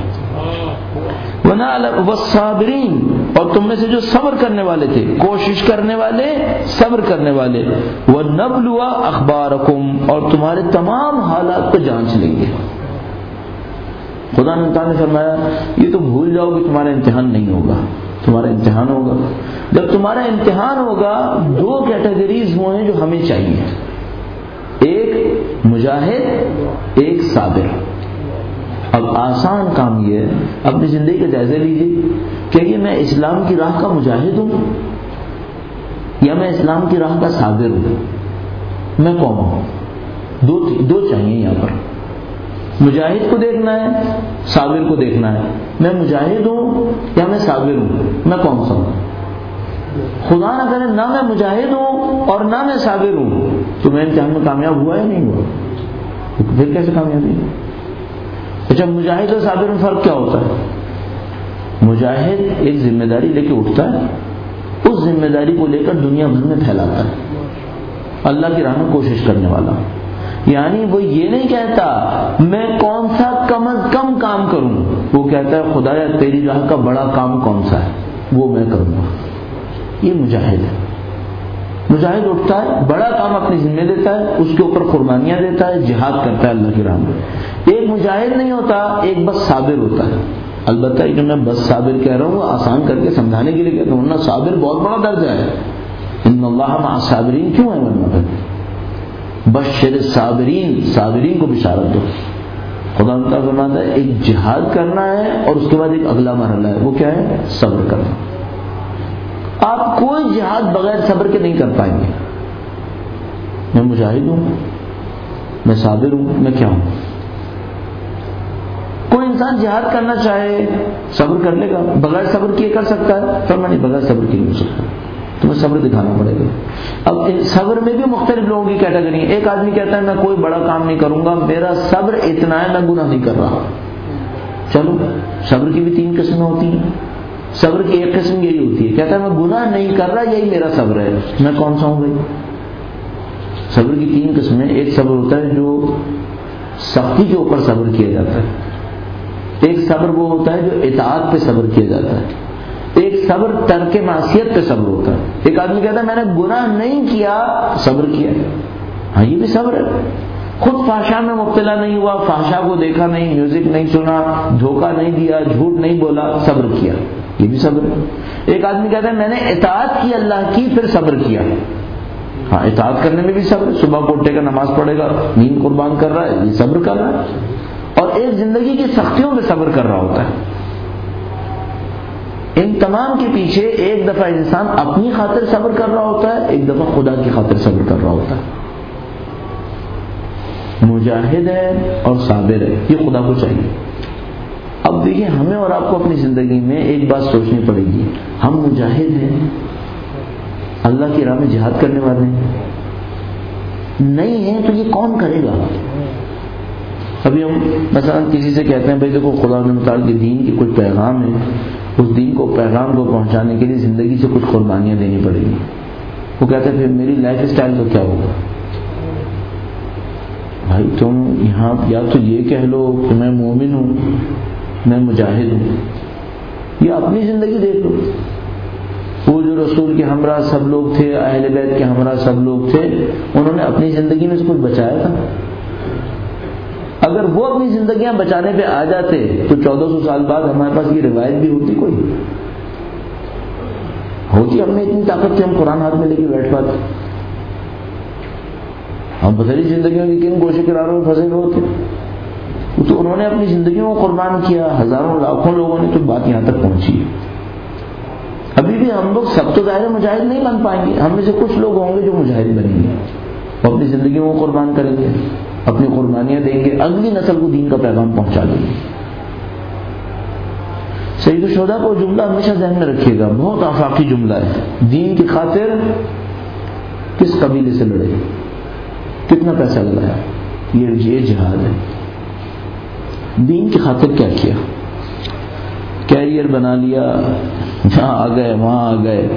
[SPEAKER 1] وَالصَّابِرِينَ، اور تم میں سے جو صبر کرنے والے تھے، کوشش کرنے والے، صبر کرنے والے. وَنَبْلُوَ أَخْبَارَكُمْ، اور تمہارے تمام حالات کو جانچ لیں گے. خدا نے فرمایا یہ تو بھول جاؤ کہ تمہارا امتحان نہیں ہوگا، تمہارا امتحان ہوگا. جب تمہارا امتحان ہوگا، دو کیٹیگریز وہ ہیں جو ہمیں چاہیے، ایک مجاہد، ایک صابر. اب آسان کام یہ ہے، اپنی زندگی کا جائزہ لیجیے کہ یہ میں اسلام کی راہ کا مجاہد ہوں یا میں اسلام کی راہ کا صابر ہوں. میں کون ہوں؟ دو چاہیے یہاں پر. مجاہد کو دیکھنا ہے، صابر کو دیکھنا ہے. میں مجاہد ہوں یا میں صابر ہوں، میں کون سا ہوں؟ خدا نہ کرے نہ میں مجاہد ہوں اور نہ میں صابر ہوں تو میں امتحان میں کامیاب ہوا یا نہیں ہوا؟ پھر کیسے کامیابی؟ اچھا، مجاہد اور صابر میں فرق کیا ہوتا ہے؟ مجاہد ایک ذمہ داری لے کے اٹھتا ہے، اس ذمہ داری کو لے کر دنیا بھر میں پھیلاتا ہے. اللہ کی راہ میں کوشش کرنے والا، یعنی وہ یہ نہیں کہتا میں کون سا کم از کم کام کروں، وہ کہتا ہے خدایا تیری راہ کا بڑا کام کون سا ہے وہ میں کروں گا. یہ مجاہد ہے. مجاہد اٹھتا ہے، بڑا کام اپنی ذمہ دیتا ہے، اس کے اوپر قربانیاں دیتا ہے، جہاد کرتا ہے اللہ کی راہ میں. ایک مجاہد نہیں ہوتا، ایک بس صابر ہوتا ہے. البتہ یہ جو میں بس صابر کہہ رہا ہوں آسان کر کے سمجھانے کے لیے کہتا ہوں، ورنہ صابر بہت بڑا درجہ ہے. ان اللہ مع الصابرین کیوں ہے؟ ورنہ بشر الصابرین، صابرین کو بشارت دو. خدا تعالیٰ فرماتا ہے ایک جہاد کرنا ہے اور اس کے بعد ایک اگلا مرحلہ ہے، وہ کیا ہے؟ صبر کرنا. آپ کوئی جہاد بغیر صبر کے نہیں کر پائیں گے. میں مجاہد ہوں، میں صابر ہوں، میں کیا ہوں؟ کوئی انسان جہاد کرنا چاہے صبر کر لے گا، بغیر صبر کیے کر سکتا ہے؟ فرمایا نہیں، بغیر صبر کیے نہیں ہو سکتا، تمہیں صبر دکھانا پڑے گا۔ اب صبر میں بھی مختلف لوگوں کی کیٹیگری ہے۔ ایک آدمی کہتا ہے میں کوئی بڑا کام نہیں کروں گا، میرا صبر اتنا ہے میں گناہ نہیں کر رہا۔ چلو، صبر کی بھی 3 قسمیں ہوتی ہیں۔ صبر کی ایک قسم یہی ہوتی ہے، کہتا ہے میں گناہ نہیں کر رہا، یہی میرا صبر ہے۔ میں کون سا ہوں بھائی؟ صبر کی 3 قسمیں۔ ایک صبر ہوتا ہے جو سختی کے اوپر صبر کیا جاتا ہے، ایک صبر وہ ہوتا ہے جو اطاعت پہ صبر کیا جاتا ہے، ایک صبر ترک معصیت پہ صبر ہوتا ہے۔ ایک آدمی کہتا ہے میں نے گناہ نہیں کیا، صبر کیا، ہاں یہ بھی صبر ہے۔ خود فحشا میں مبتلا نہیں ہوا، فحشا کو دیکھا نہیں، میوزک نہیں سنا، دھوکہ نہیں دیا، جھوٹ نہیں بولا، صبر کیا، یہ بھی صبر ہے۔ ایک آدمی کہتا ہے میں نے اطاعت کی اللہ کی، پھر صبر کیا، ہاں اطاعت کرنے میں بھی صبر ہے، صبح کو اٹھے گا، نماز پڑھے گا، نیند قربان کر رہا ہے، یہ صبر کر رہا ہے۔ اور ایک زندگی کی سختیوں میں صبر کر رہا ہوتا ہے۔ ان تمام کے پیچھے ایک دفعہ انسان اپنی خاطر صبر کر رہا ہوتا ہے، ایک دفعہ خدا کی خاطر صبر کر رہا ہوتا ہے۔ مجاہد ہے اور صابر ہے، یہ خدا کو چاہیے۔ اب دیکھیں، ہمیں اور آپ کو اپنی زندگی میں ایک بات سوچنی پڑے گی، ہم مجاہد ہیں، اللہ کی راہ میں جہاد کرنے والے ہیں، نہیں ہیں تو یہ کون کرے گا؟ ابھی ہم مثلا کسی سے کہتے ہیں بھائی دیکھو خدا نے متعلق دین کی کچھ پیغام ہے، اس دین کو پیغام کو پہنچانے کے لیے زندگی سے کچھ قربانیاں دینی پڑے گی۔ وہ کہتے ہیں پھر میری لائف سٹائل کا کیا ہوگا؟ بھائی تم یہاں یا تو یہ کہہ لو کہ میں مومن ہوں، میں مجاہد ہوں، یا اپنی زندگی دیکھ لو۔ وہ جو رسول کے ہمراہ سب لوگ تھے، اہل بیت کے ہمراہ سب لوگ تھے، انہوں نے اپنی زندگی میں سے کچھ بچایا تھا؟ اگر وہ اپنی زندگیاں بچانے پہ آ جاتے تو 1400 سال بعد ہمارے پاس یہ روایت بھی ہوتی، کوئی ہوتی، ہم میں اتنی طاقت تھی ہم قرآن ہاتھ میں لے کے بیٹھ پاتے، ہم بھری زندگیوں کی کن گوشے کناروں میں پھنسے ہوئے ہوتے۔ تو انہوں نے اپنی زندگیوں کو قربان کیا، ہزاروں لاکھوں لوگوں نے تو بات یہاں تک پہنچی۔ ابھی بھی ہم لوگ سب تو ظاہر مجاہد نہیں بن پائیں گے، ہم میں سے کچھ لوگ ہوں گے جو مجاہد بنیں گے، وہ اپنی زندگیوں کو قربان کریں گے، اپنی قربانیاں دیں گے، اگلی نسل کو دین کا پیغام پہنچا دیں گے۔ سید الشہداء کو جملہ ہمیشہ ذہن میں رکھیے گا، بہت آفاقی جملہ ہے، دین کی خاطر کس قبیلے سے لڑے، کتنا پیسہ لگایا، یہ جہاد ہے۔ دین کی خاطر کیا کیا، کیریئر بنا لیا، یہاں آ گئے وہاں آ گئے،